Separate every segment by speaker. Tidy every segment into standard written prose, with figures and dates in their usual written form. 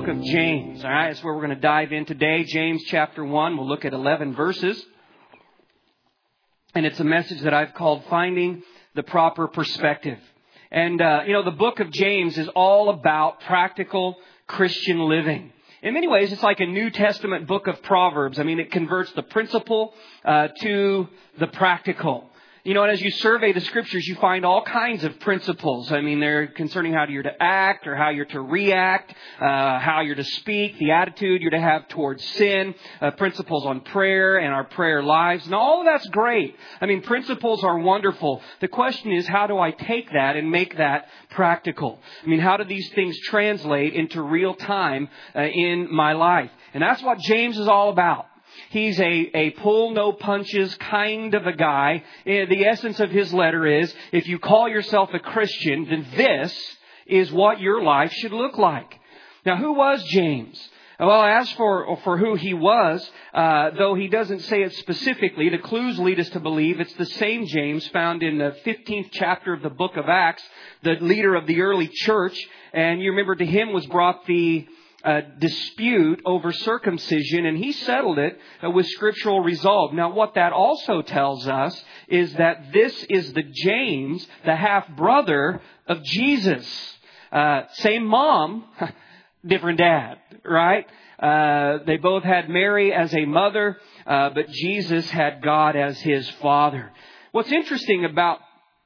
Speaker 1: of James. All right, that's where we're going to dive in today. James chapter 1. We'll look at 11 verses. And it's a message that I've called Finding the Proper Perspective. And, the book of James is all about practical Christian living. In many ways, it's like a New Testament book of Proverbs. I mean, it converts the principle to the practical. And as you survey the Scriptures, you find all kinds of principles. I mean, they're concerning how you're to act or how you're to react, how you're to speak, the attitude you're to have towards sin, principles on prayer and our prayer lives. And all of that's great. I mean, principles are wonderful. The question is, how do I take that and make that practical? I mean, how do these things translate into real time in my life? And that's what James is all about. He's a pull no punches kind of a guy. The essence of his letter is, if you call yourself a Christian, then this is what your life should look like. Now, who was James? Well, as for who he was, though he doesn't say it specifically, the clues lead us to believe it's the same James found in the 15th chapter of the book of Acts, the leader of the early church. And you remember, to him was brought the dispute over circumcision, and he settled it with scriptural resolve. Now, what that also tells us is that this is the James, the half-brother of Jesus. Same mom, different dad, right? They both had Mary as a mother, but Jesus had God as his father. What's interesting about,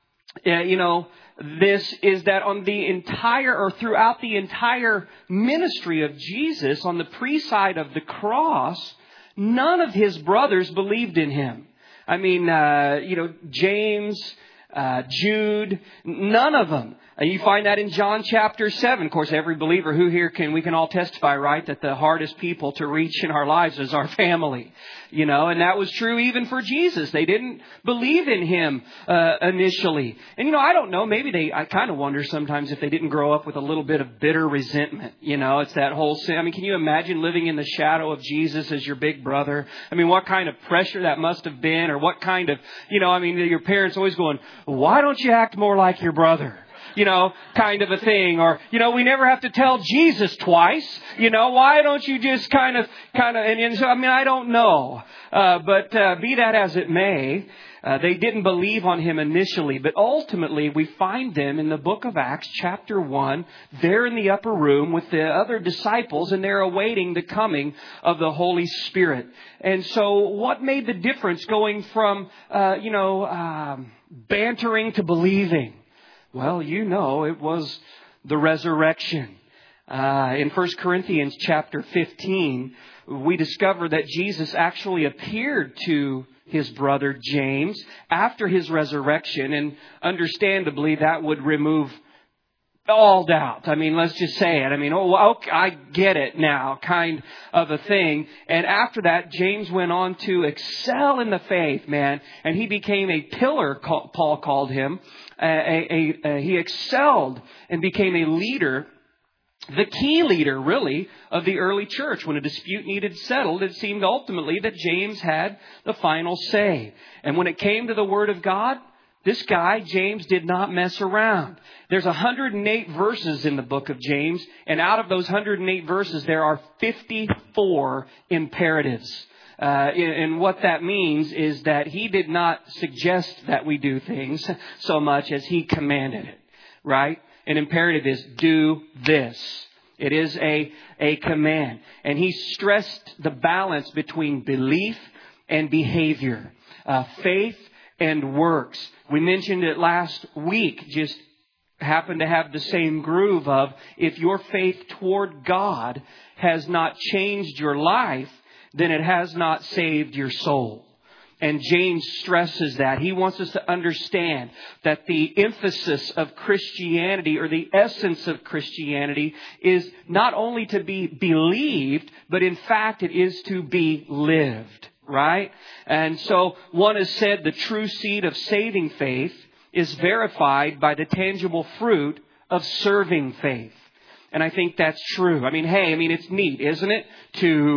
Speaker 1: this is that on the entire, or throughout the entire ministry of Jesus, on the pre-side of the cross, none of his brothers believed in him. I mean, James, Jude, none of them. You find that in John chapter 7. Of course, every believer we can all testify, right, that the hardest people to reach in our lives is our family. And that was true even for Jesus. They didn't believe in him initially. And, I don't know, I kind of wonder sometimes if they didn't grow up with a little bit of bitter resentment. It's that whole sin. I mean, can you imagine living in the shadow of Jesus as your big brother? I mean, what kind of pressure that must have been, or what kind of, your parents always going, why don't you act more like your brother? Kind of a thing. Or, we never have to tell Jesus twice. Why don't you just kind of, and so, I don't know. But be that as it may, they didn't believe on him initially. But ultimately, we find them in the book of Acts, chapter 1. They're in the upper room with the other disciples, and they're awaiting the coming of the Holy Spirit. And so what made the difference going from, bantering to believing? Well, it was the resurrection. In 1 Corinthians chapter 15, we discover that Jesus actually appeared to his brother James after his resurrection. And understandably, that would remove all doubt. I mean, let's just say it. I mean, I get it now, kind of a thing. And after that, James went on to excel in the faith, man. And he became a pillar, Paul called him. He excelled and became a leader, the key leader, really, of the early church. When a dispute needed settled, it seemed ultimately that James had the final say. And when it came to the Word of God, this guy, James, did not mess around. There's 108 verses in the book of James, and out of those 108 verses, there are 54 imperatives. And what that means is that he did not suggest that we do things so much as he commanded it, right? An imperative is do this. It is a command. And he stressed the balance between belief and behavior, faith and works. We mentioned it last week, just happened to have the same groove of, if your faith toward God has not changed your life, then it has not saved your soul. And James stresses that. He wants us to understand that the emphasis of Christianity, or the essence of Christianity, is not only to be believed, but in fact it is to be lived. Right? And so one has said the true seed of saving faith is verified by the tangible fruit of serving faith. And I think that's true. It's neat, isn't it? To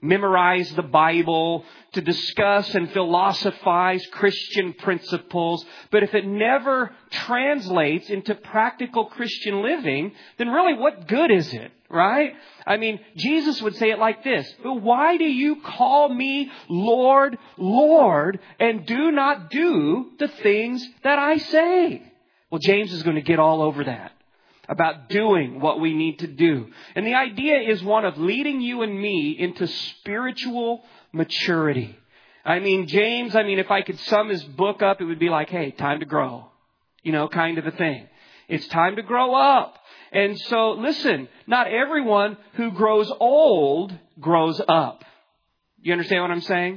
Speaker 1: memorize the Bible, to discuss and philosophize Christian principles. But if it never translates into practical Christian living, then really what good is it, right? I mean, Jesus would say it like this: why do you call me Lord, Lord, and do not do the things that I say? Well, James is going to get all over that, about doing what we need to do. And the idea is one of leading you and me into spiritual maturity. I mean, James, if I could sum his book up, it would be like, hey, time to grow, kind of a thing. It's time to grow up. And so, listen, not everyone who grows old grows up. You understand what I'm saying?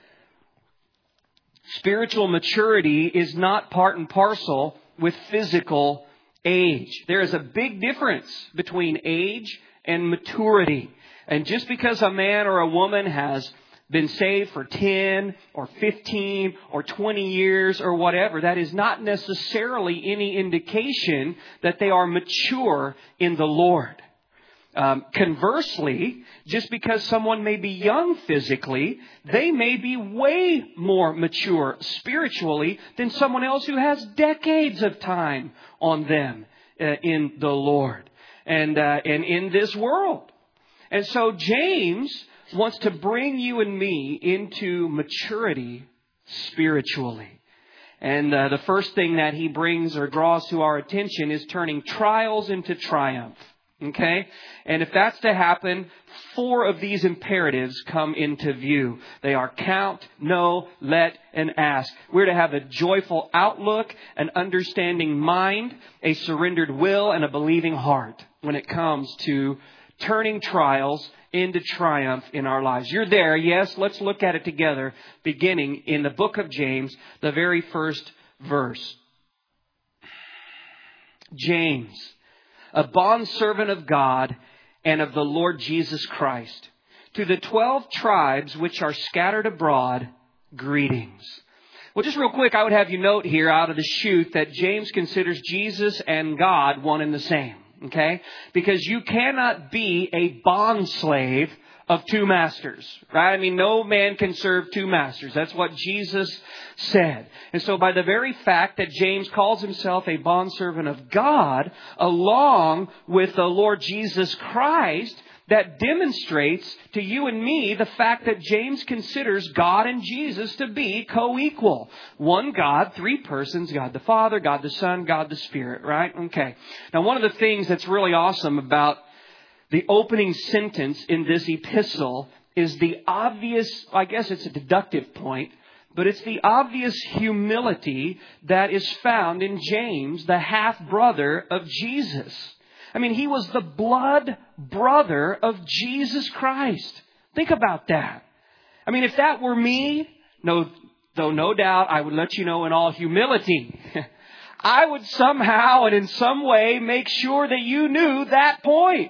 Speaker 1: Spiritual maturity is not part and parcel with physical age. There is a big difference between age and maturity. And just because a man or a woman has been saved for 10 or 15 or 20 years or whatever, that is not necessarily any indication that they are mature in the Lord. Conversely, just because someone may be young physically, they may be way more mature spiritually than someone else who has decades of time on them in the Lord and in this world. And so James wants to bring you and me into maturity spiritually. And the first thing that he brings or draws to our attention is turning trials into triumph. Okay? And if that's to happen, 4 of these imperatives come into view. They are count, know, let, and ask. We're to have a joyful outlook, an understanding mind, a surrendered will, and a believing heart when it comes to turning trials into triumph in our lives. You're there, yes? Let's look at it together, beginning in the book of James, the very first verse. James, a bondservant of God and of the Lord Jesus Christ, to the 12 tribes which are scattered abroad, greetings. Well, just real quick, I would have you note here out of the chute that James considers Jesus and God one and the same. Okay? Because you cannot be a bondslave of 2 masters, right? No man can serve 2 masters. That's what Jesus said. And so by the very fact that James calls himself a bondservant of God, along with the Lord Jesus Christ, that demonstrates to you and me the fact that James considers God and Jesus to be co-equal. One God, 3 persons, God the Father, God the Son, God the Spirit, right? Okay. Now, one of the things that's really awesome about the opening sentence in this epistle is the obvious, I guess it's a deductive point, but it's the obvious humility that is found in James, the half-brother of Jesus. He was the blood brother of Jesus Christ. Think about that. If that were me, no doubt I would let you know in all humility. I would somehow and in some way make sure that you knew that point.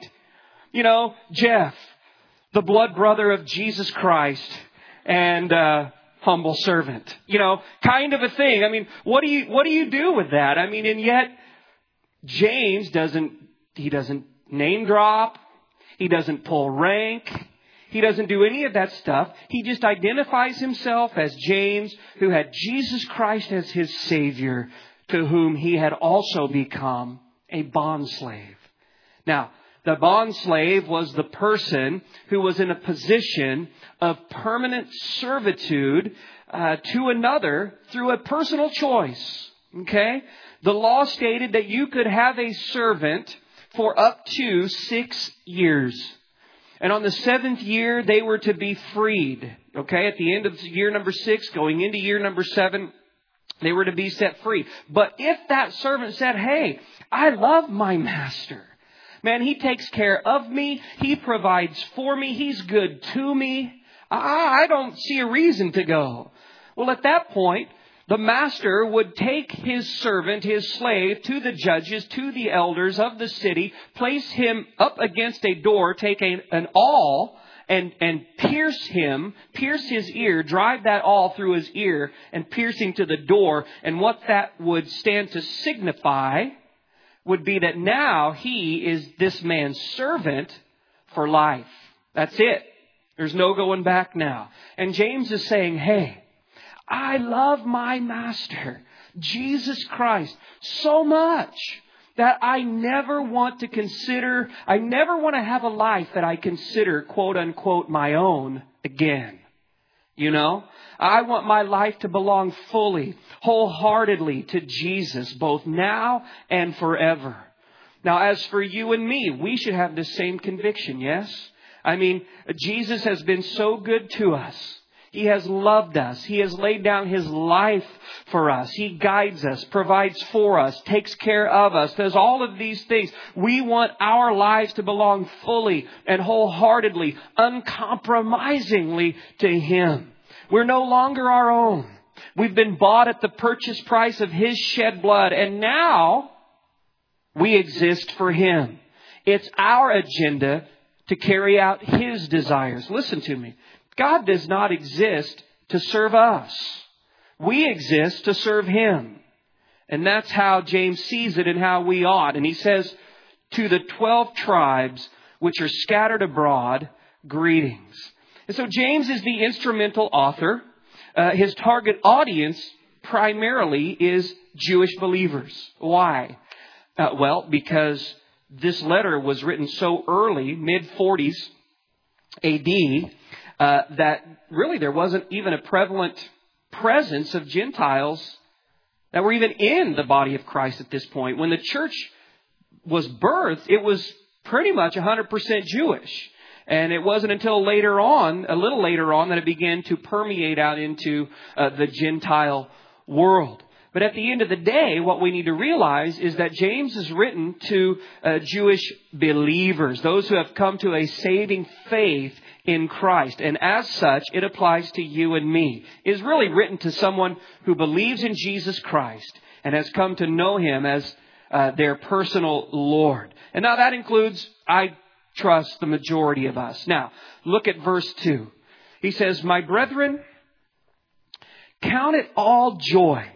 Speaker 1: Jeff, the blood brother of Jesus Christ and humble servant. Kind of a thing. What do you do with that? And yet James doesn't name drop. He doesn't pull rank. He doesn't do any of that stuff. He just identifies himself as James, who had Jesus Christ as his Savior, to whom he had also become a bondslave. Now, the bondslave was the person who was in a position of permanent servitude to another through a personal choice. Okay? The law stated that you could have a servant for up to 6 years. And on the 7th year, they were to be freed. Okay? At the end of year number 6, going into year number 7, they were to be set free. But if that servant said, hey, I love my master. Man, he takes care of me. He provides for me. He's good to me. I don't see a reason to go. Well, at that point, the master would take his servant, his slave, to the judges, to the elders of the city, place him up against a door, take an awl, and pierce his ear, drive that awl through his ear, and piercing to the door. And what that would stand to signify would be that now he is this man's servant for life. That's it. There's no going back now. And James is saying, hey, I love my Master, Jesus Christ, so much that I never want to have a life that I consider, quote unquote, my own again. You know, I want my life to belong fully, wholeheartedly to Jesus, both now and forever. Now, as for you and me, we should have the same conviction, yes? I mean, Jesus has been so good to us. He has loved us. He has laid down His life for us. He guides us, provides for us, takes care of us, does all of these things. We want our lives to belong fully and wholeheartedly, uncompromisingly to Him. We're no longer our own. We've been bought at the purchase price of His shed blood, and now we exist for Him. It's our agenda to carry out His desires. Listen to me. God does not exist to serve us. We exist to serve Him. And that's how James sees it and how we ought. And he says, to the 12 tribes which are scattered abroad, greetings. And so James is the instrumental author. His target audience primarily is Jewish believers. Why? Well, because this letter was written so early, mid-40s AD, that really there wasn't even a prevalent presence of Gentiles that were even in the body of Christ at this point. When the church was birthed, it was pretty much 100% Jewish. And it wasn't until a little later on, that it began to permeate out into the Gentile world. But at the end of the day, what we need to realize is that James is written to Jewish believers, those who have come to a saving faith in Christ. And as such, it applies to you and me. It is really written to someone who believes in Jesus Christ and has come to know Him as their personal Lord. And now that includes, I trust, the majority of us. Now, look at verse 2. He says, my brethren, count it all joy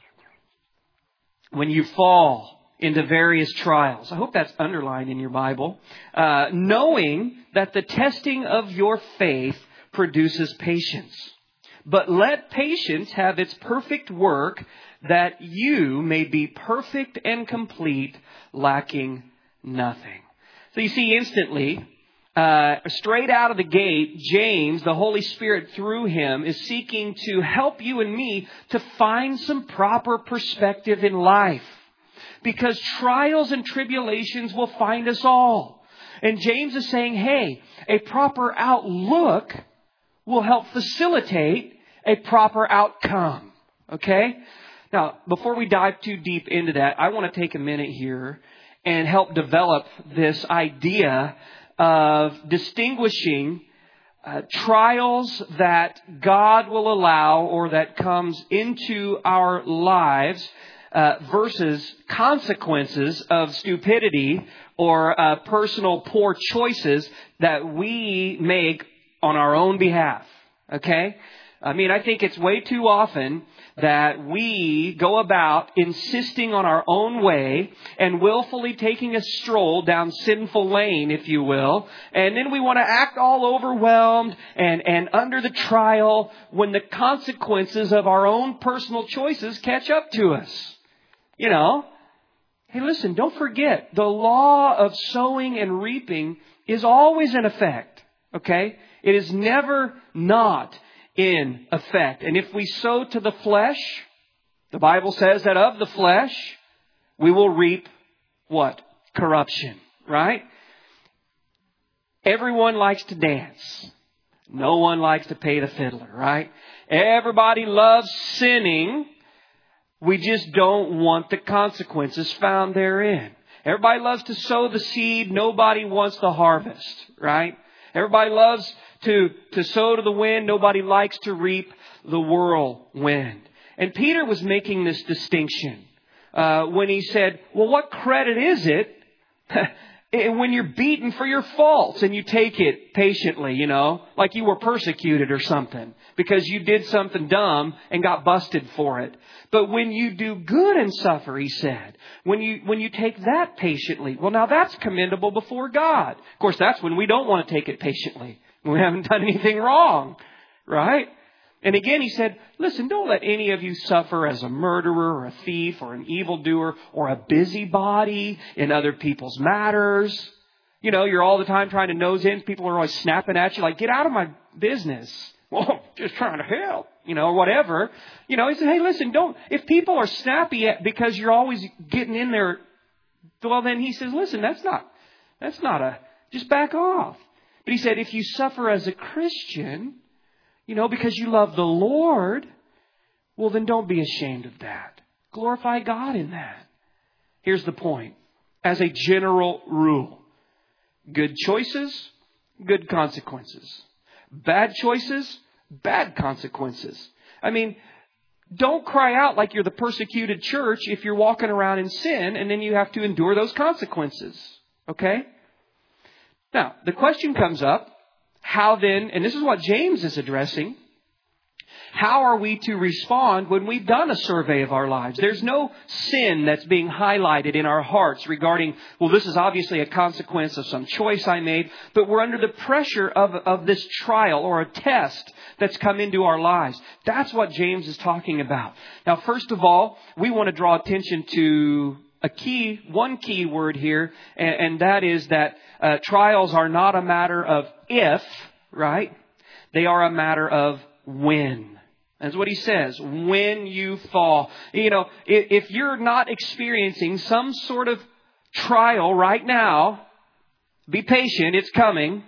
Speaker 1: when you fall into various trials. I hope that's underlined in your Bible. Knowing that the testing of your faith produces patience. But let patience have its perfect work, that you may be perfect and complete, lacking nothing. So you see, instantly, straight out of the gate, James, the Holy Spirit through him, is seeking to help you and me to find some proper perspective in life. Because trials and tribulations will find us all. And James is saying, hey, a proper outlook will help facilitate a proper outcome. Okay? Now, before we dive too deep into that, I want to take a minute here and help develop this idea of distinguishing trials that God will allow or that comes into our lives versus consequences of stupidity or personal poor choices that we make on our own behalf. Okay? I mean, I think it's way too often that we go about insisting on our own way and willfully taking a stroll down sinful lane, if you will. And then we want to act all overwhelmed and under the trial when the consequences of our own personal choices catch up to us. You know, hey, listen, don't forget, the law of sowing and reaping is always in effect. Okay? It is never not in effect. And if we sow to the flesh, the Bible says that of the flesh, we will reap what? Corruption, right? Everyone likes to dance. No one likes to pay the fiddler, right? Everybody loves sinning. We just don't want the consequences found therein. Everybody loves to sow the seed. Nobody wants the harvest, right? Everybody loves to sow to the wind. Nobody likes to reap the whirlwind. And Peter was making this distinction when he said, well, what credit is it when you're beaten for your faults and you take it patiently, you know, like you were persecuted or something because you did something dumb and got busted for it. But when you do good and suffer, he said, when you take that patiently, well, now that's commendable before God. Of course, that's when we don't want to take it patiently. We haven't done anything wrong, right? And again, he said, listen, don't let any of you suffer as a murderer or a thief or an evildoer or a busybody in other people's matters. You know, you're all the time trying to nose in. People are always snapping at you like, get out of my business. Well, just trying to help, you know, or whatever. You know, he said, hey, listen, if people are snappy because you're always getting in there, well, then he says, listen, just back off. But he said, if you suffer as a Christian, you know, because you love the Lord, well, then don't be ashamed of that. Glorify God in that. Here's the point. As a general rule, good choices, good consequences. Bad choices, bad consequences. I mean, don't cry out like you're the persecuted church if you're walking around in sin and then you have to endure those consequences. Okay? Now, the question comes up, how then, and this is what James is addressing, how are we to respond when we've done a survey of our lives? There's no sin that's being highlighted in our hearts regarding, well, this is obviously a consequence of some choice I made, but we're under the pressure of this trial or a test that's come into our lives. That's what James is talking about. Now, first of all, we want to draw attention to one key word here, and that is that trials are not a matter of if, right? They are a matter of when. That's what he says. When you fall. You know, if you're not experiencing some sort of trial right now, be patient. It's coming.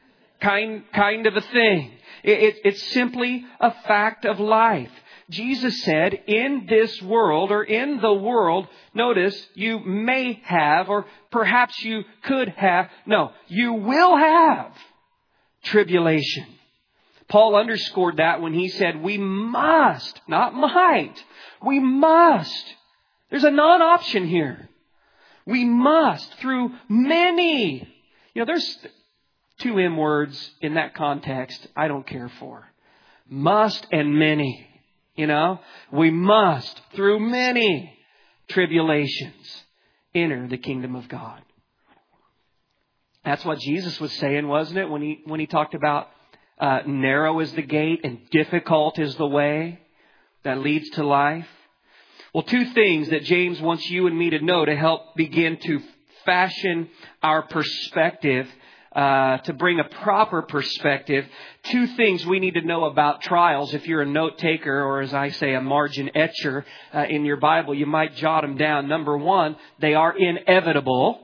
Speaker 1: Kind of a thing. It's simply a fact of life. Jesus said, in this world or in the world, notice, you may have or perhaps you could have. No, you will have tribulation. Paul underscored that when he said, we must, not might, we must. There's a non-option here. We must through many. You know, there's two M words in that context I don't care for. Must and many. You know, we must through many tribulations enter the kingdom of God. That's what Jesus was saying, wasn't it? When he talked about narrow is the gate and difficult is the way that leads to life. Well, two things that James wants you and me to know to help begin to fashion our perspective, to bring a proper perspective. Two things we need to know about trials. If you're a note taker, or as I say, a margin etcher in your Bible, you might jot them down. Number one, they are inevitable.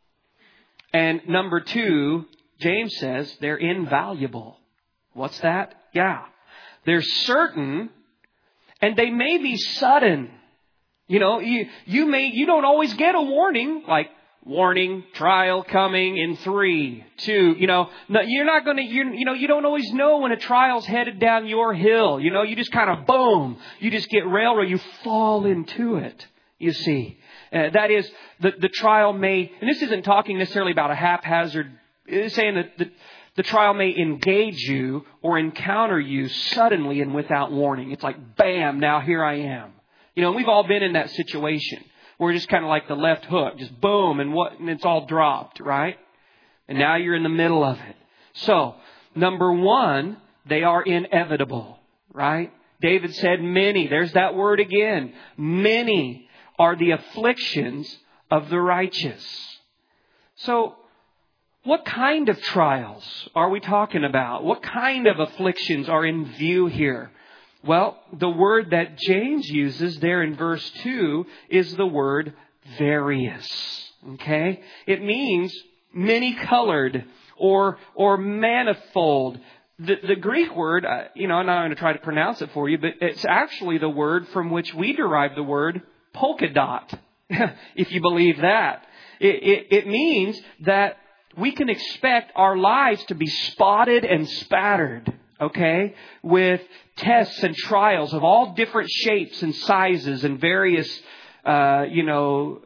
Speaker 1: And number two, James says they're invaluable. What's that? Yeah. They're certain, and they may be sudden. You know, you don't always get a warning, like, warning, trial coming in 3, 2, you know, you're not going to, you don't always know when a trial's headed down your hill. You know, you just kind of boom, you just get railroaded, you fall into it, you see. That is, the trial may, and this isn't talking necessarily about a haphazard, it's saying that the trial may engage you or encounter you suddenly and without warning. It's like, bam, now here I am. You know, we've all been in that situation. We're just kind of like the left hook, just boom, and it's all dropped, right? And now you're in the middle of it. So, number one, they are inevitable, right? David said many. There's that word again. Many are the afflictions of the righteous. So, what kind of trials are we talking about? What kind of afflictions are in view here? Well, the word that James uses there in verse 2 is the word various. Okay? It means many-colored or manifold. The Greek word, I'm not going to try to pronounce it for you, but it's actually the word from which we derive the word polka dot, if you believe that. It means that we can expect our lives to be spotted and spattered, okay, with tests and trials of all different shapes and sizes and various,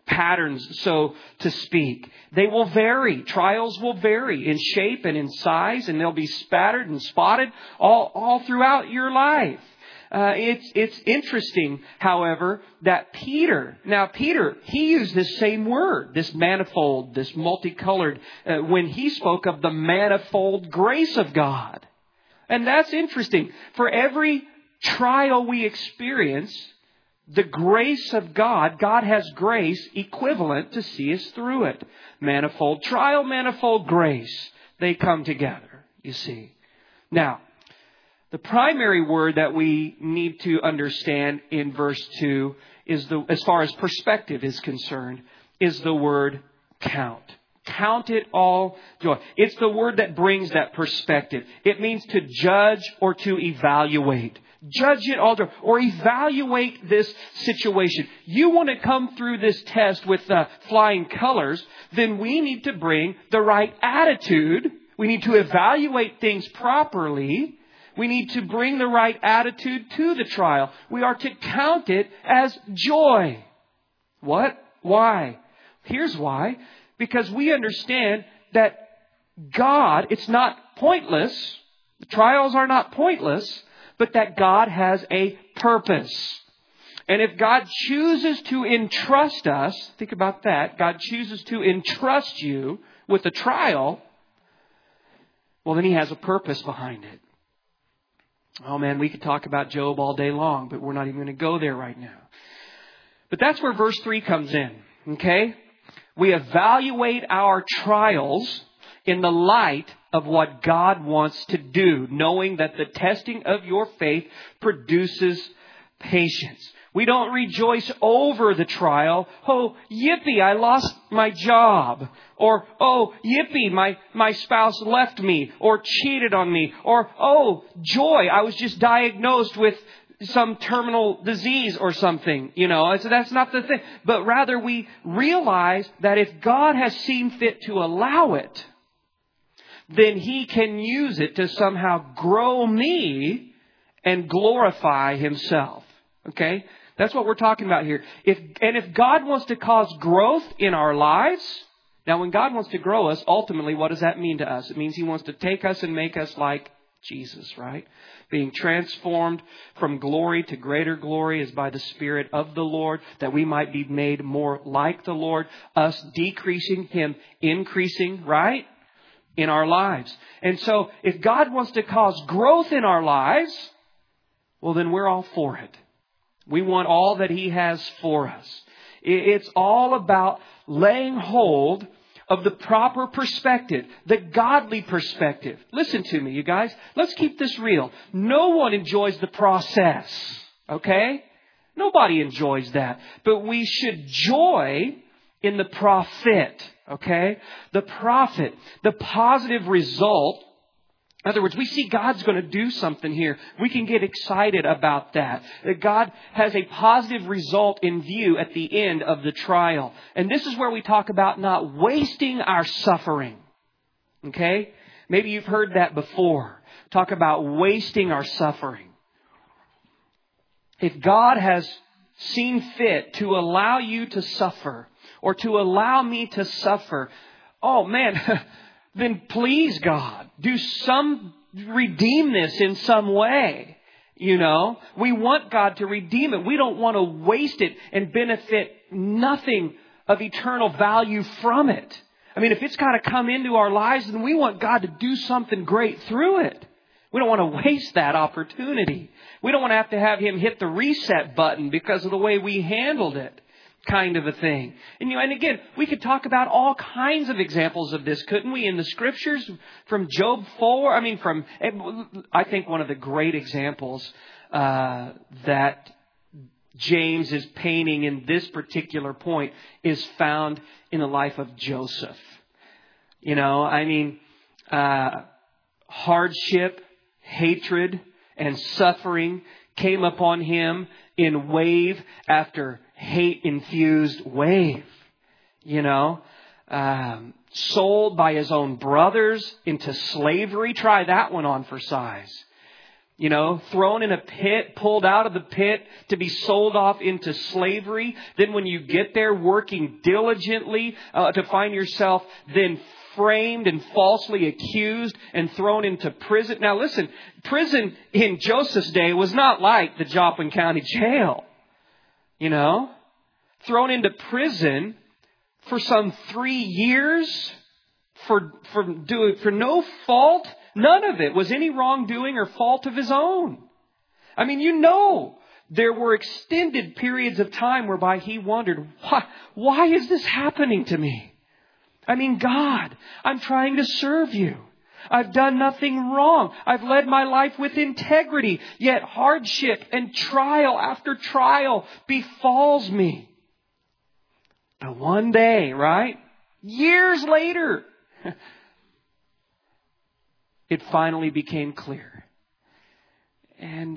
Speaker 1: patterns, so to speak. They will vary. Trials will vary in shape and in size, and they'll be spattered and spotted all throughout your life. It's interesting, however, that Peter, he used this same word, this manifold, this multicolored, when he spoke of the manifold grace of God. And that's interesting. For every trial we experience, the grace of God has grace equivalent to see us through it. Manifold trial, manifold grace. They come together, you see. Now, the primary word that we need to understand in verse 2 is as far as perspective is concerned, is the word count. Count it all joy. It's the word that brings that perspective. It means to judge or to evaluate. Judge it all or evaluate this situation. You want to come through this test with flying colors, then we need to bring the right attitude. We need to evaluate things properly. We need to bring the right attitude to the trial. We are to count it as joy. What? Why? Here's why. Because we understand that God, it's not pointless. The trials are not pointless, but that God has a purpose. And if God chooses to entrust us, think about that. God chooses to entrust you with a trial, well, then He has a purpose behind it. Oh man, we could talk about Job all day long, but we're not even going to go there right now. But that's where verse 3 comes in. Okay? We evaluate our trials in the light of what God wants to do, knowing that the testing of your faith produces patience. We don't rejoice over the trial. Oh, yippee, I lost my job. Or, oh, yippee, my spouse left me or cheated on me. Or, oh, joy, I was just diagnosed with some terminal disease or something, So that's not the thing. But rather we realize that if God has seen fit to allow it, then He can use it to somehow grow me and glorify Himself. Okay? That's what we're talking about here. If God wants to cause growth in our lives, now when God wants to grow us, ultimately what does that mean to us? It means He wants to take us and make us like Jesus, right? Being transformed from glory to greater glory is by the Spirit of the Lord, that we might be made more like the Lord, us decreasing, Him increasing, right? In our lives. And so if God wants to cause growth in our lives, well then we're all for it. We want all that He has for us. It's all about laying hold of the proper perspective, the godly perspective. Listen to me, you guys. Let's keep this real. No one enjoys the process, okay? Nobody enjoys that. But we should joy in the profit, okay? The profit, the positive result. In other words, we see God's going to do something here. We can get excited about that. That God has a positive result in view at the end of the trial. And this is where we talk about not wasting our suffering. Okay? Maybe you've heard that before. Talk about wasting our suffering. If God has seen fit to allow you to suffer, or to allow me to suffer, oh man, then please God, redeem this in some way. We want God to redeem it. We don't want to waste it and benefit nothing of eternal value from it. I mean, if it's got to come into our lives, then we want God to do something great through it. We don't want to waste that opportunity. We don't want to have Him hit the reset button because of the way we handled it. Kind of a thing. And again, we could talk about all kinds of examples of this, couldn't we? In the scriptures, from Job 4, I think one of the great examples that James is painting in this particular point is found in the life of Joseph. Hardship, hatred, and suffering came upon him in wave after hate-infused wave. Sold by his own brothers into slavery. Try that one on for size. thrown in a pit, pulled out of the pit to be sold off into slavery. Then when you get there, working diligently to find yourself then framed and falsely accused and thrown into prison. Now listen, prison in Joseph's day was not like the Joplin County Jail. Thrown into prison for some 3 years for no fault. None of it was any wrongdoing or fault of his own. I mean, there were extended periods of time whereby he wondered, why is this happening to me? I mean, God, I'm trying to serve you. I've done nothing wrong. I've led my life with integrity, yet hardship and trial after trial befalls me. But one day, right? Years later, it finally became clear. And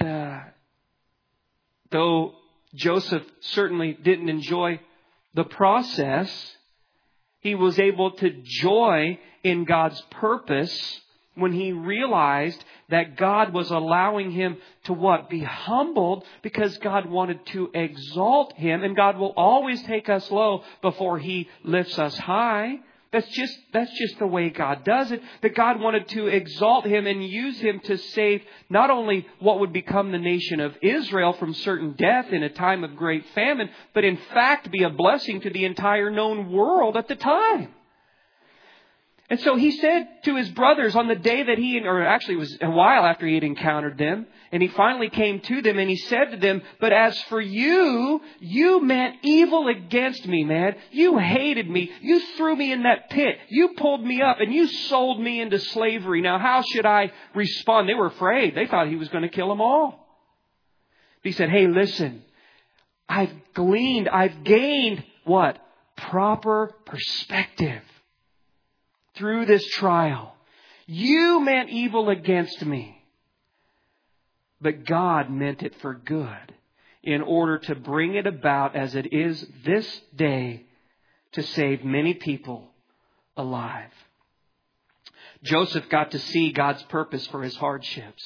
Speaker 1: though Joseph certainly didn't enjoy the process, he was able to joy in God's purpose when he realized that God was allowing him to be humbled, because God wanted to exalt him, and God will always take us low before he lifts us high. That's just the way God does it. That God wanted to exalt him and use him to save not only what would become the nation of Israel from certain death in a time of great famine, but in fact be a blessing to the entire known world at the time. And so he said to his brothers on the day that it was a while after he had encountered them, and he finally came to them and he said to them, but as for you, you meant evil against me, man. You hated me. You threw me in that pit. You pulled me up and you sold me into slavery. Now, how should I respond? They were afraid. They thought he was going to kill them all. He said, hey, listen, I've gained what? Proper perspective. Through this trial, you meant evil against me, but God meant it for good in order to bring it about as it is this day to save many people alive. Joseph got to see God's purpose for his hardships.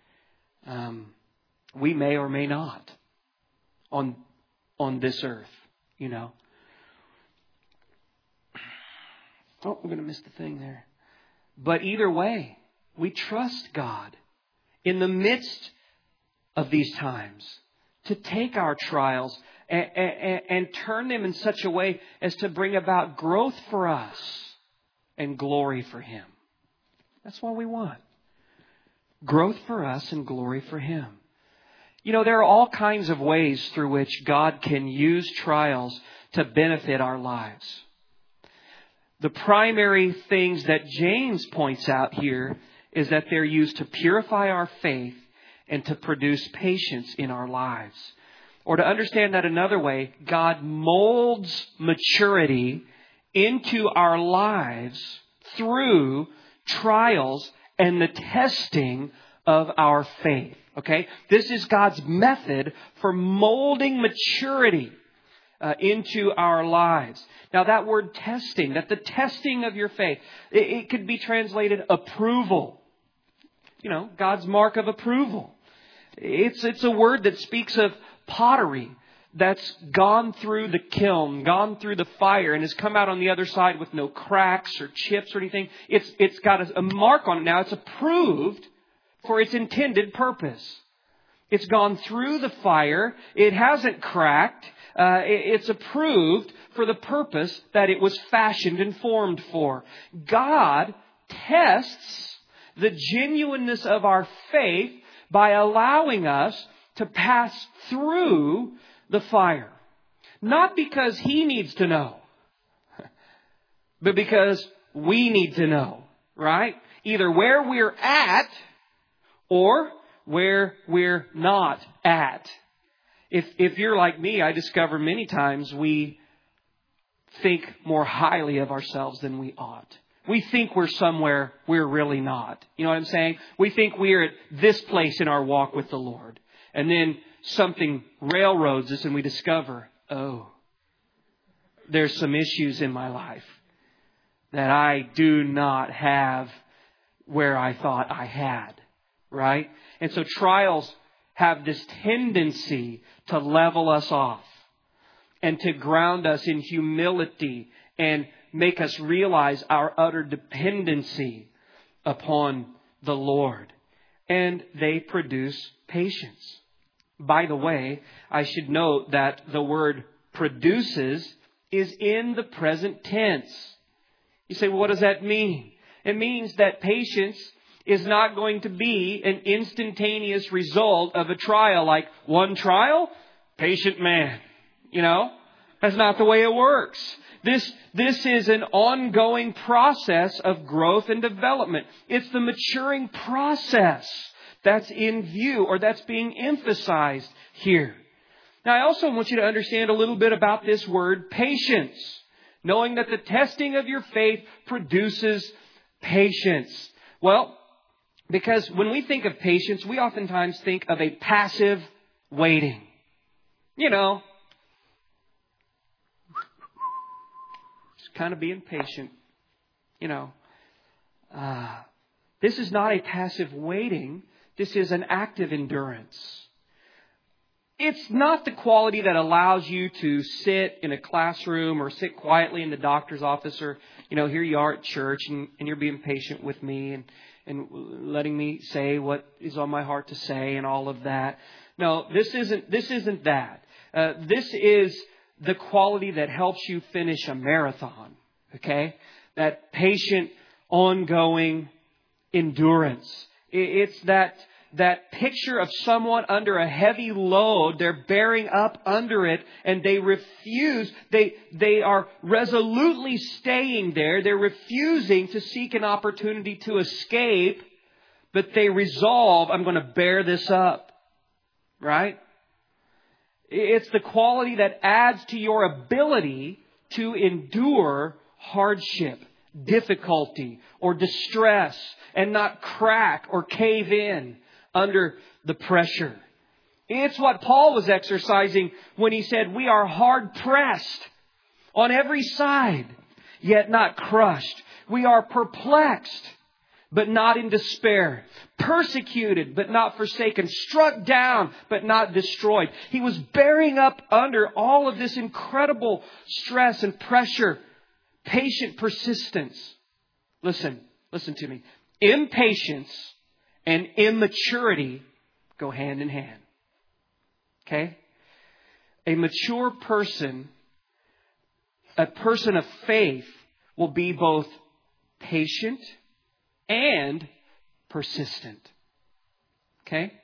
Speaker 1: We may or may not on this earth, Oh, I'm going to miss the thing there. But either way, we trust God in the midst of these times to take our trials and turn them in such a way as to bring about growth for us and glory for Him. That's what we want. Growth for us and glory for Him. There are all kinds of ways through which God can use trials to benefit our lives. The primary things that James points out here is that they're used to purify our faith and to produce patience in our lives. Or to understand that another way, God molds maturity into our lives through trials and the testing of our faith. Okay? This is God's method for molding maturity into our lives. Now that word testing, that the testing of your faith, it could be translated approval. God's mark of approval. It's a word that speaks of pottery that's gone through the kiln, gone through the fire, and has come out on the other side with no cracks or chips or anything. It's got a mark on it now. It's approved for its intended purpose. It's gone through the fire. It hasn't cracked. It's approved for the purpose that it was fashioned and formed for. God tests the genuineness of our faith by allowing us to pass through the fire. Not because He needs to know, but because we need to know, right? Either where we're at or where we're not at. If you're like me, I discover many times we think more highly of ourselves than we ought. We think we're somewhere we're really not. You know what I'm saying? We think we're at this place in our walk with the Lord. And then something railroads us and we discover, there's some issues in my life that I do not have where I thought I had. right? And so trials have this tendency to level us off and to ground us in humility and make us realize our utter dependency upon the Lord. And they produce patience. By the way, I should note that the word produces is in the present tense. You say, well, what does that mean? It means that patience is not going to be an instantaneous result of a trial. Like one trial, patient man. That's not the way it works. This is an ongoing process of growth and development. It's the maturing process that's in view, or that's being emphasized here. Now, I also want you to understand a little bit about this word patience, knowing that the testing of your faith produces patience. Well, because when we think of patience, we oftentimes think of a passive waiting. Just kind of being patient. This is not a passive waiting. This is an active endurance. It's not the quality that allows you to sit in a classroom or sit quietly in the doctor's office, or, here you are at church and you're being patient with me and letting me say what is on my heart to say and all of that. No, this isn't that. This is the quality that helps you finish a marathon. Okay? That patient, ongoing endurance. It's that picture of someone under a heavy load. They're bearing up under it and they refuse. They are resolutely staying there. They're refusing to seek an opportunity to escape, but they resolve, I'm going to bear this up. Right? It's the quality that adds to your ability to endure hardship, difficulty, or distress, and not crack or cave in under the pressure. It's what Paul was exercising when he said, we are hard pressed on every side, yet not crushed. We are perplexed, but not in despair. Persecuted, but not forsaken. Struck down, but not destroyed. He was bearing up under all of this incredible stress and pressure. Patient persistence. Listen to me. Impatience and immaturity go hand in hand. Okay? A mature person, a person of faith, will be both patient and persistent. Okay?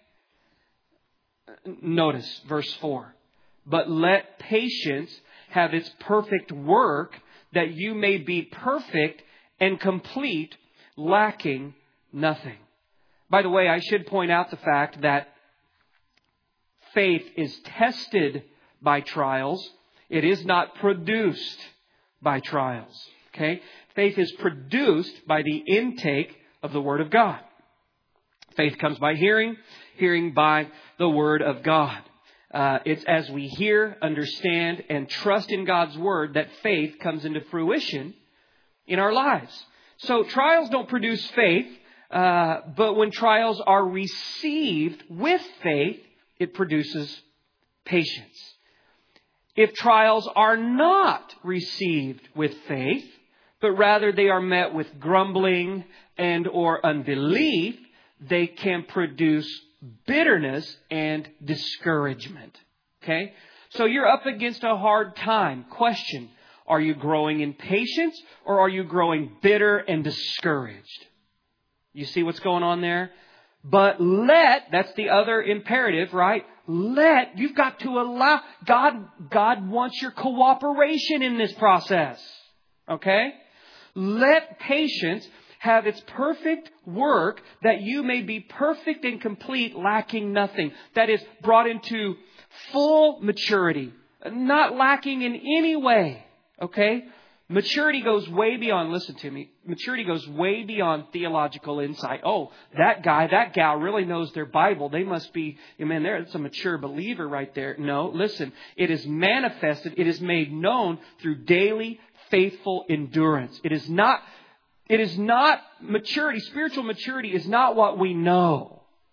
Speaker 1: Notice verse 4. But let patience have its perfect work, that you may be perfect and complete, lacking nothing. By the way, I should point out the fact that faith is tested by trials. It is not produced by trials. Okay? Faith is produced by the intake of the Word of God. Faith comes by hearing, hearing by the Word of God. It's as we hear, understand, and trust in God's Word that faith comes into fruition in our lives. So trials don't produce faith, but when trials are received with faith, it produces patience. If trials are not received with faith, but rather they are met with grumbling and or unbelief, they can produce bitterness and discouragement. Okay? So you're up against a hard time. Question, are you growing in patience or are you growing bitter and discouraged? You see what's going on there? But that's the other imperative, right? You've got to allow, God wants your cooperation in this process. Okay? Let patience have its perfect work, that you may be perfect and complete, lacking nothing. That is, brought into full maturity, not lacking in any way. Okay? Maturity goes way beyond, listen to me, maturity goes way beyond theological insight. Oh, that guy, that gal really knows their Bible. They must be, it's a mature believer right there. No, listen, it is manifested, it is made known through daily faithful endurance. It is not maturity. Spiritual maturity is not what we know.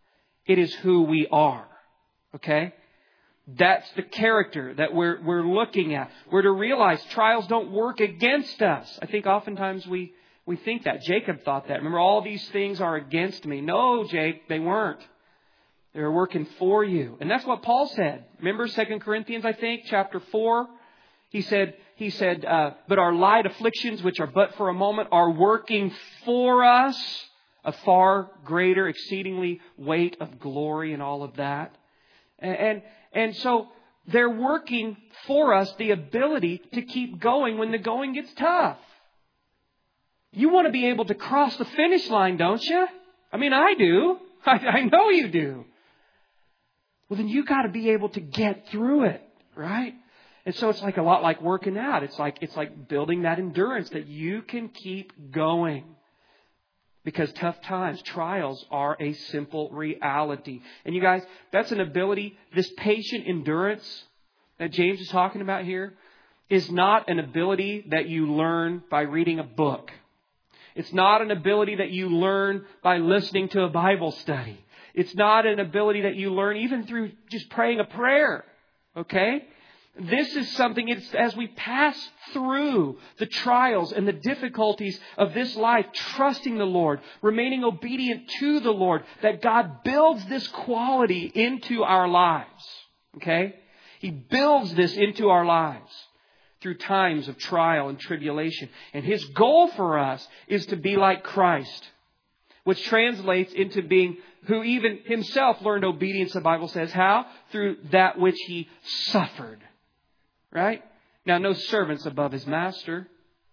Speaker 1: It is who we are. Okay? That's the character that we're looking at. We're to realize trials don't work against us. I think oftentimes we think that. Jacob thought that. Remember, all these things are against me. No, Jake, they weren't. They were working for you. And that's what Paul said. Remember 2 Corinthians, I think, chapter 4? He said, but our light afflictions, which are but for a moment, are working for us a far greater, exceedingly weight of glory and all of that. And so they're working for us the ability to keep going when the going gets tough. You want to be able to cross the finish line, don't you? I mean, I do. I know you do. Well, then you got to be able to get through it, right? And so it's like a lot like working out. It's like building that endurance that you can keep going. Because tough times, trials are a simple reality. And you guys, that's an ability, this patient endurance that James is talking about here is not an ability that you learn by reading a book. It's not an ability that you learn by listening to a Bible study. It's not an ability that you learn even through just praying a prayer. Okay? This is something, it's as we pass through the trials and the difficulties of this life, trusting the Lord, remaining obedient to the Lord, that God builds this quality into our lives. Okay? He builds this into our lives through times of trial and tribulation. And His goal for us is to be like Christ, which translates into being who even Himself learned obedience, the Bible says. How? Through that which He suffered. Right? Now, no servant's above his master.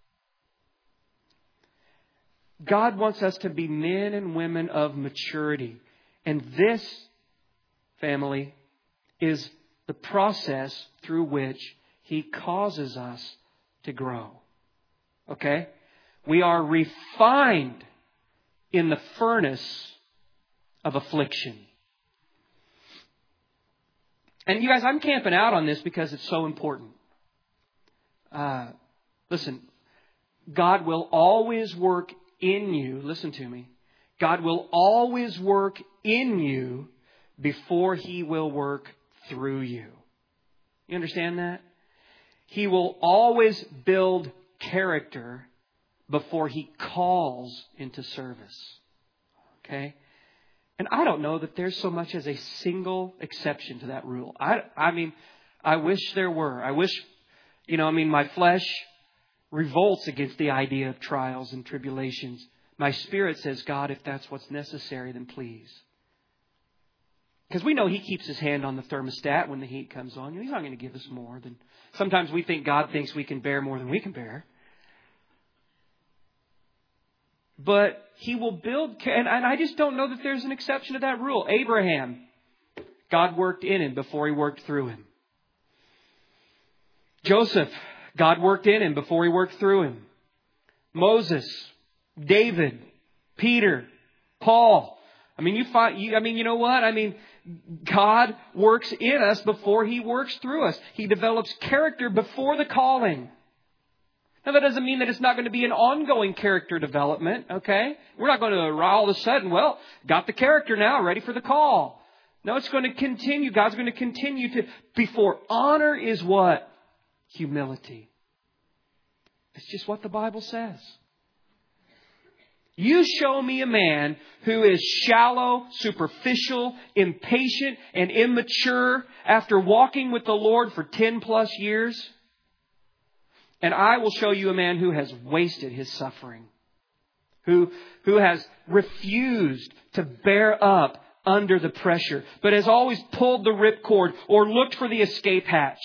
Speaker 1: God wants us to be men and women of maturity. And this, family, is the process through which He causes us to grow. Okay? We are refined in the furnace of affliction. And you guys, I'm camping out on this because it's so important. Listen, God will always work in you. Listen to me. God will always work in you before He will work through you. You understand that? He will always build character before He calls into service. Okay? And I don't know that there's so much as a single exception to that rule. I mean, I wish there were. I wish, my flesh revolts against the idea of trials and tribulations. My spirit says, God, if that's what's necessary, then please. Because we know He keeps His hand on the thermostat when the heat comes on. He's not going to give us more than... Sometimes we think God thinks we can bear more than we can bear. But He will build... And I just don't know that there's an exception to that rule. Abraham, God worked in him before He worked through him. Joseph, God worked in him before He worked through him. Moses, David, Peter, Paul. You know what? God works in us before He works through us. He develops character before the calling. Now, that doesn't mean that it's not going to be an ongoing character development, okay? We're not going to all of a sudden, got the character now, ready for the call. No, it's going to continue. God's going to continue to... Before honor is what? Humility. It's just what the Bible says. You show me a man who is shallow, superficial, impatient, and immature after walking with the Lord for 10 plus years... And I will show you a man who has wasted his suffering, who has refused to bear up under the pressure, but has always pulled the ripcord or looked for the escape hatch.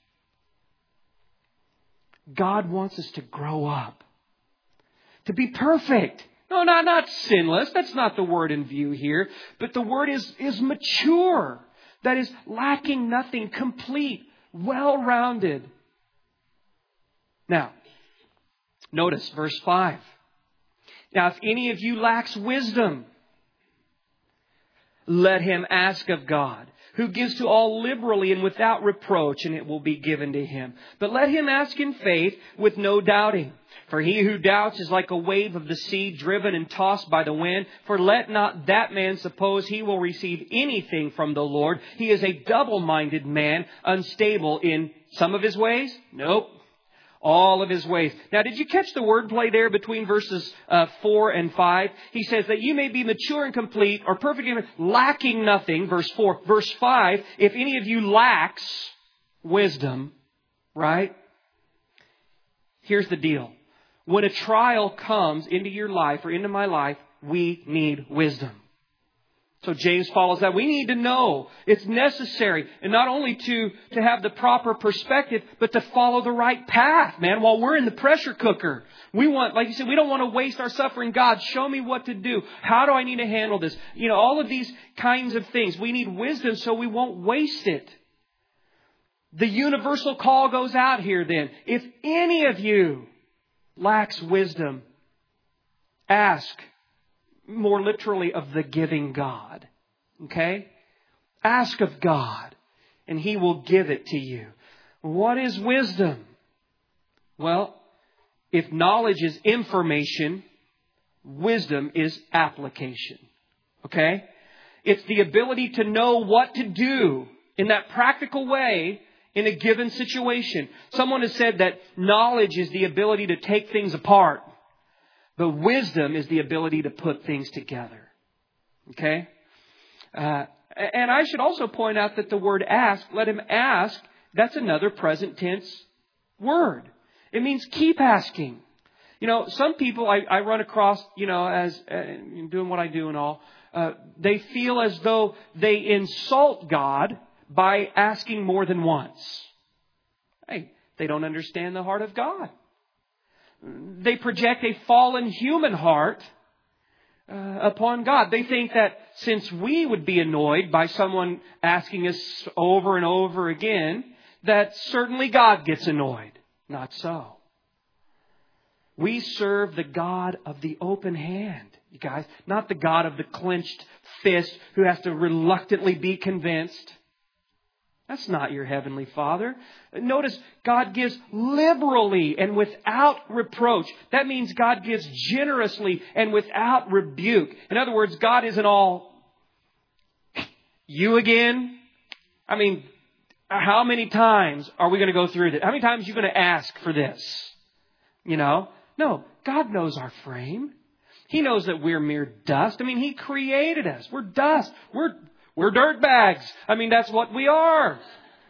Speaker 1: God wants us to grow up, to be perfect. No, not sinless. That's not the word in view here. But the word is mature. That is lacking nothing, complete, well-rounded. Now, notice verse 5. Now, if any of you lacks wisdom, let him ask of God, who gives to all liberally and without reproach, and it will be given to him. But let him ask in faith with no doubting. For he who doubts is like a wave of the sea, driven and tossed by the wind. For let not that man suppose he will receive anything from the Lord. He is a double-minded man, unstable in some of his ways? Nope. All of his ways. Now, did you catch the wordplay there between verses 4 and 5? He says that you may be mature and complete, or perfect, lacking nothing. Verse 4. Verse 5, if any of you lacks wisdom, right? Here's the deal. When a trial comes into your life or into my life, we need wisdom. So James follows that. We need to know it's necessary, and not only to have the proper perspective, but to follow the right path, man, while we're in the pressure cooker. We want, like you said, we don't want to waste our suffering. God, show me what to do. How do I need to handle this? All of these kinds of things. We need wisdom so we won't waste it. The universal call goes out here then. If any of you lacks wisdom, ask. More literally, of the giving God. Okay? Ask of God, and He will give it to you. What is wisdom? Well, if knowledge is information, wisdom is application. Okay? It's the ability to know what to do in that practical way in a given situation. Someone has said that knowledge is the ability to take things apart. But wisdom is the ability to put things together. Okay? And I should also point out that the word ask, let him ask, that's another present tense word. It means keep asking. Some people I run across, as doing what I do and all, they feel as though they insult God by asking more than once. Hey, they don't understand the heart of God. They project a fallen human heart upon God. They think that since we would be annoyed by someone asking us over and over again, that certainly God gets annoyed. Not so. We serve the God of the open hand, you guys. Not the God of the clenched fist who has to reluctantly be convinced. That's not your Heavenly Father. Notice God gives liberally and without reproach. That means God gives generously and without rebuke. In other words, God isn't all, you again? I mean, how many times are we going to go through this? How many times are you going to ask for this? No, God knows our frame. He knows that we're mere dust. I mean, He created us. We're dust. We're dirt bags. I mean, that's what we are.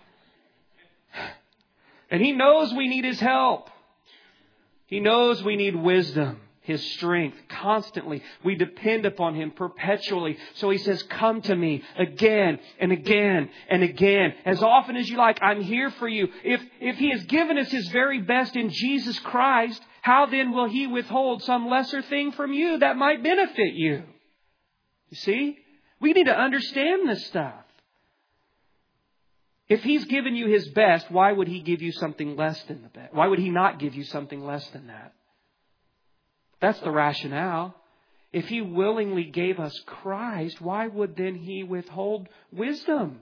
Speaker 1: And He knows we need His help. He knows we need wisdom, His strength, constantly. We depend upon Him perpetually. So He says, come to me again and again and again. As often as you like, I'm here for you. If He has given us His very best in Jesus Christ, how then will He withhold some lesser thing from you that might benefit you? You see? We need to understand this stuff. If He's given you His best, why would He give you something less than the best? Why would He not give you something less than that? That's the rationale. If He willingly gave us Christ, why would then He withhold wisdom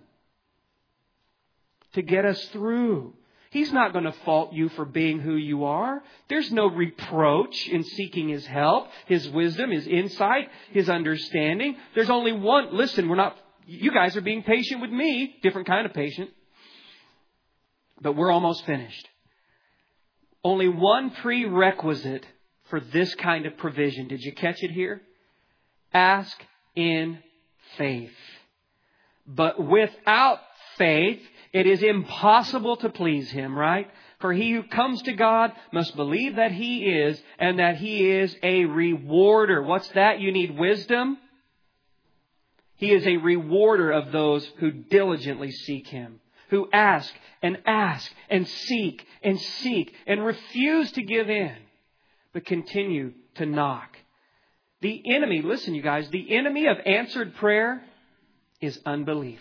Speaker 1: to get us through? He's not going to fault you for being who you are. There's no reproach in seeking His help, His wisdom, His insight, His understanding. There's only one. Listen, you guys are being patient with me. Different kind of patient. But we're almost finished. Only one prerequisite for this kind of provision. Did you catch it here? Ask in faith. But without faith, it is impossible to please Him, right? For he who comes to God must believe that He is, and that He is a rewarder. What's that? You need wisdom? He is a rewarder of those who diligently seek Him, who ask and seek and refuse to give in, but continue to knock. The enemy, listen you guys, the enemy of answered prayer is unbelief.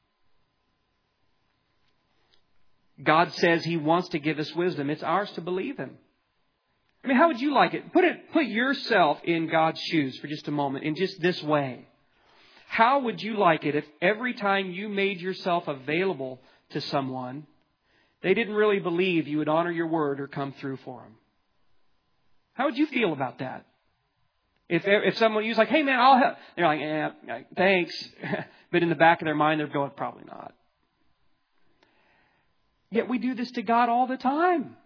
Speaker 1: God says He wants to give us wisdom. It's ours to believe Him. I mean, how would you like it? Put yourself in God's shoes for just a moment in just this way. How would you like it if every time you made yourself available to someone, they didn't really believe you would honor your word or come through for them? How would you feel about that? If someone, you're like, hey man, I'll help. They're like, yeah, thanks. But in the back of their mind, they're going, probably not. Yet we do this to God all the time.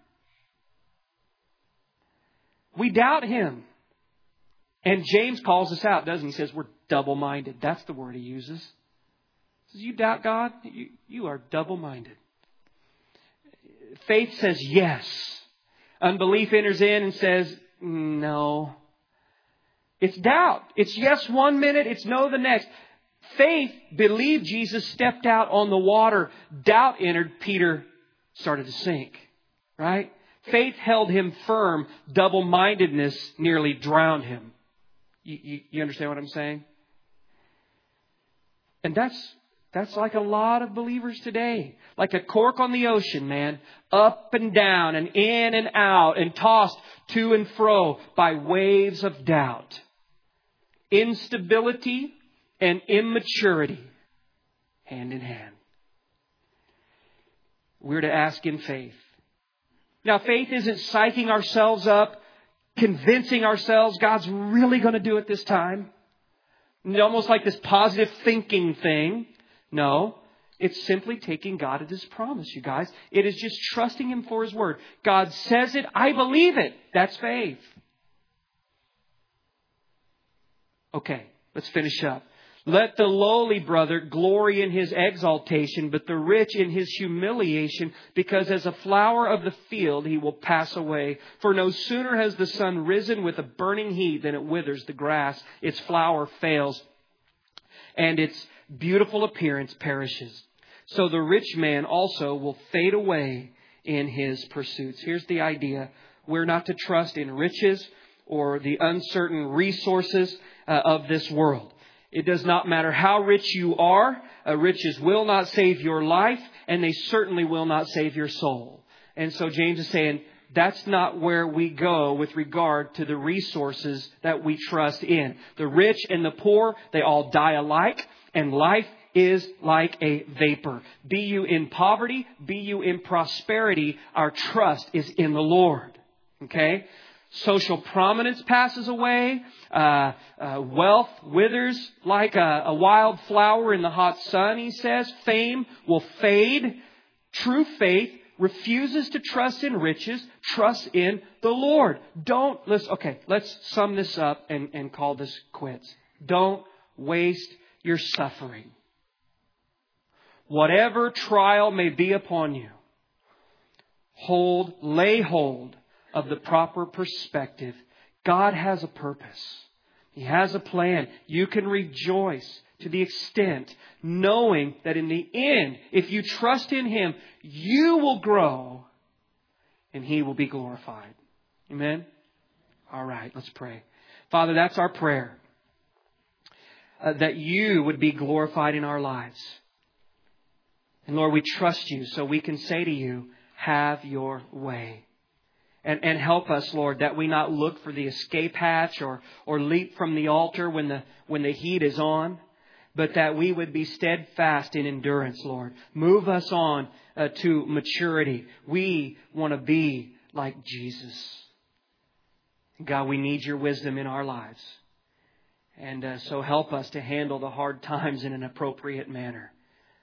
Speaker 1: We doubt Him. And James calls us out, doesn't he? He says we're double-minded. That's the word he uses. He says, you doubt God? You are double-minded. Faith says yes. Unbelief enters in and says no. It's doubt. It's yes one minute, it's no the next. Faith believed Jesus stepped out on the water. Doubt entered. Peter started to sink. Right? Faith held him firm. Double-mindedness nearly drowned him. You understand what I'm saying? And that's like a lot of believers today. Like a cork on the ocean, man. Up and down and in and out and tossed to and fro by waves of doubt. Instability and immaturity. Hand in hand. We're to ask in faith. Now, faith isn't psyching ourselves up, convincing ourselves God's really going to do it this time. Almost like this positive thinking thing. No, it's simply taking God at His promise, you guys. It is just trusting Him for His word. God says it, I believe it. That's faith. Okay, let's finish up. Let the lowly brother glory in his exaltation, but the rich in his humiliation, because as a flower of the field he will pass away. For no sooner has the sun risen with a burning heat than it withers the grass. Its flower fails, and its beautiful appearance perishes. So the rich man also will fade away in his pursuits. Here's the idea. We're not to trust in riches or the uncertain resources of this world. It does not matter how rich you are. Riches will not save your life, and they certainly will not save your soul. And so James is saying that's not where we go with regard to the resources that we trust in. The rich and the poor, they all die alike, and life is like a vapor. Be you in poverty, be you in prosperity, our trust is in the Lord. Okay? Social prominence passes away. Wealth withers like a wild flower in the hot sun, he says. Fame will fade. True faith refuses to trust in riches, trusts in the Lord. Let's sum this up and call this quits. Don't waste your suffering. Whatever trial may be upon you, lay hold of the proper perspective. God has a purpose. He has a plan. You can rejoice to the extent knowing that in the end, if you trust in Him, you will grow and He will be glorified. Amen? All right, let's pray. Father, that's our prayer. That You would be glorified in our lives. And Lord, we trust You so we can say to You, have Your way. And help us, Lord, that we not look for the escape hatch or leap from the altar when the heat is on, but that we would be steadfast in endurance, Lord. Move us on to maturity. We want to be like Jesus. God, we need Your wisdom in our lives. And so help us to handle the hard times in an appropriate manner.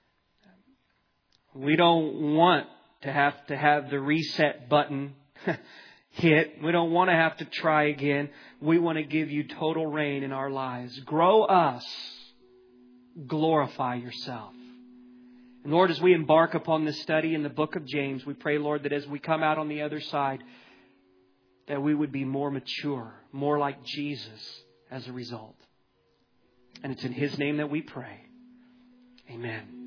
Speaker 1: We don't want to have the reset button hit. We don't want to have to try again. We want to give You total reign in our lives. Grow us. Glorify Yourself. And Lord, as we embark upon this study in the book of James, we pray, Lord, that as we come out on the other side, that we would be more mature, more like Jesus as a result. And it's in His name that we pray. Amen.